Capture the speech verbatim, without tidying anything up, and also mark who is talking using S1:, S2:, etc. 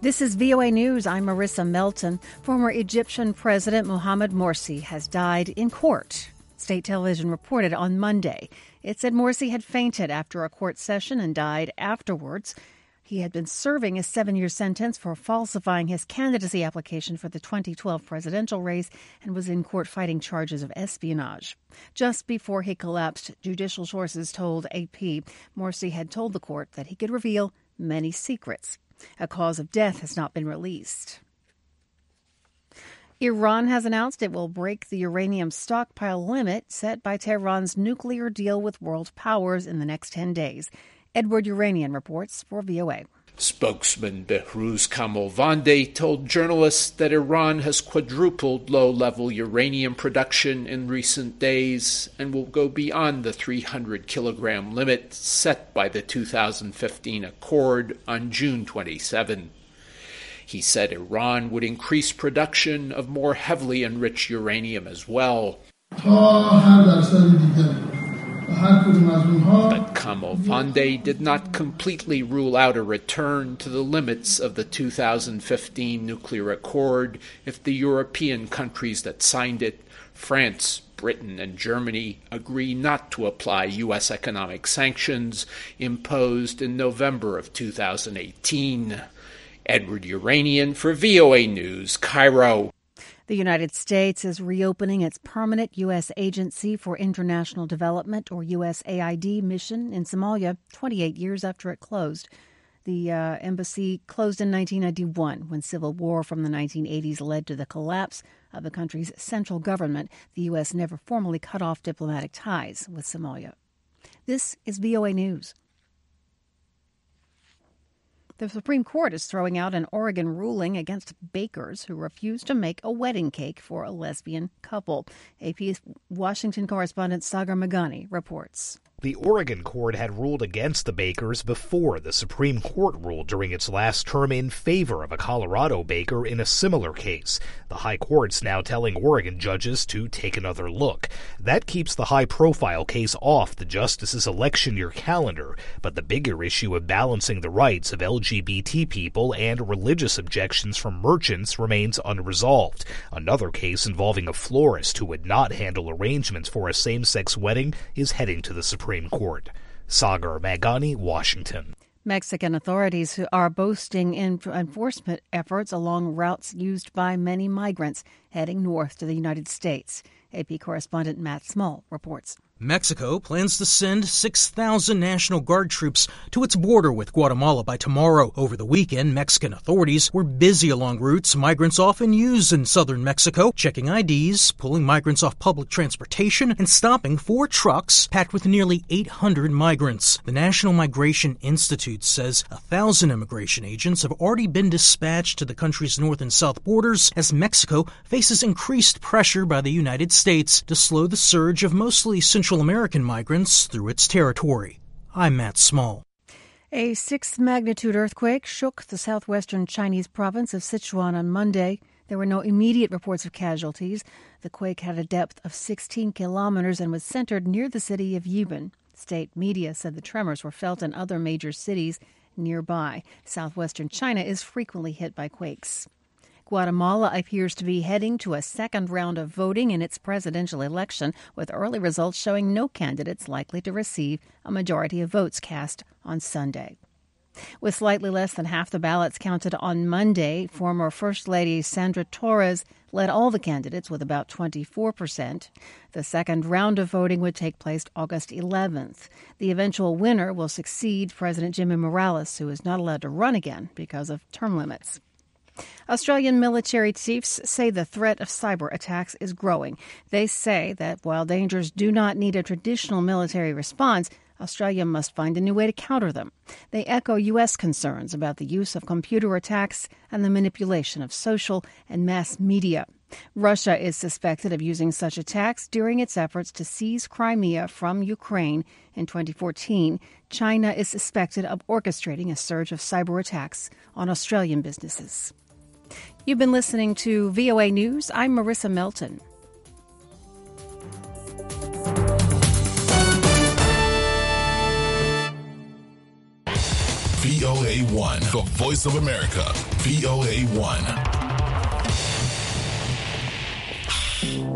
S1: This is V O A News. I'm Marissa Melton. Former Egyptian President Mohamed Morsi has died in court. State television reported on Monday. It said Morsi had fainted after a court session and died afterwards. He had been serving a seven-year sentence for falsifying his candidacy application for the twenty twelve presidential race and was in court fighting charges of espionage. Just before he collapsed, judicial sources told A P Morsi had told the court that he could reveal many secrets. A cause of death has not been released. Iran has announced it will break the uranium stockpile limit set by Tehran's nuclear deal with world powers in the next ten days. Edward Uranian reports for V O A.
S2: Spokesman Behruz Kamalvandi told journalists that Iran has quadrupled low-level uranium production in recent days and will go beyond the three hundred kilogram limit set by the two thousand fifteen accord on June twenty-seventh. He said Iran would increase production of more heavily enriched uranium as well. But Kamalvandi did not completely rule out a return to the limits of the two thousand fifteen nuclear accord if the European countries that signed it, France, Britain, and Germany, agree not to apply U S economic sanctions imposed in November of two thousand eighteen. Edward Uranian for V O A News, Cairo.
S1: The United States is reopening its permanent U S Agency for International Development, or U S A I D, mission in Somalia twenty-eight years after it closed. The uh, embassy closed in nineteen ninety-one when civil war from the nineteen eighties led to the collapse of the country's central government. The U S never formally cut off diplomatic ties with Somalia. This is V O A News. The Supreme Court is throwing out an Oregon ruling against bakers who refused to make a wedding cake for a lesbian couple. A P's Washington correspondent Sagar Meghani reports.
S3: The Oregon court had ruled against the bakers before the Supreme Court ruled during its last term in favor of a Colorado baker in a similar case. The high court's now telling Oregon judges to take another look. That keeps the high-profile case off the justice's election year calendar, but the bigger issue of balancing the rights of L G B T people and religious objections from merchants remains unresolved. Another case involving a florist who would not handle arrangements for a same-sex wedding is heading to the Supreme Court. Sagar Meghani, Washington.
S1: Mexican authorities are boosting enforcement efforts along routes used by many migrants heading north to the United States. A P correspondent Matt Small reports.
S4: Mexico plans to send six thousand National Guard troops to its border with Guatemala by tomorrow. Over the weekend, Mexican authorities were busy along routes migrants often use in southern Mexico, checking I Ds, pulling migrants off public transportation, and stopping four trucks packed with nearly eight hundred migrants. The National Migration Institute says a thousand immigration agents have already been dispatched to the country's north and south borders as Mexico faces increased pressure by the United States to slow the surge of mostly Central American migrants through its territory. I'm Matt Small.
S1: A sixth-magnitude earthquake shook the southwestern Chinese province of Sichuan on Monday. There were no immediate reports of casualties. The quake had a depth of sixteen kilometers and was centered near the city of Yibin. State media said the tremors were felt in other major cities nearby. Southwestern China is frequently hit by quakes. Guatemala appears to be heading to a second round of voting in its presidential election, with early results showing no candidates likely to receive a majority of votes cast on Sunday. With slightly less than half the ballots counted on Monday, former First Lady Sandra Torres led all the candidates with about twenty-four percent. The second round of voting would take place August eleventh. The eventual winner will succeed President Jimmy Morales, who is not allowed to run again because of term limits. Australian military chiefs say the threat of cyber attacks is growing. They say that while dangers do not need a traditional military response, Australia must find a new way to counter them. They echo U S concerns about the use of computer attacks and the manipulation of social and mass media. Russia is suspected of using such attacks during its efforts to seize Crimea from Ukraine in twenty fourteen. China is suspected of orchestrating a surge of cyber attacks on Australian businesses. You've been listening to V O A News. I'm Marissa Melton.
S5: V O A one, the voice of America, V O A one.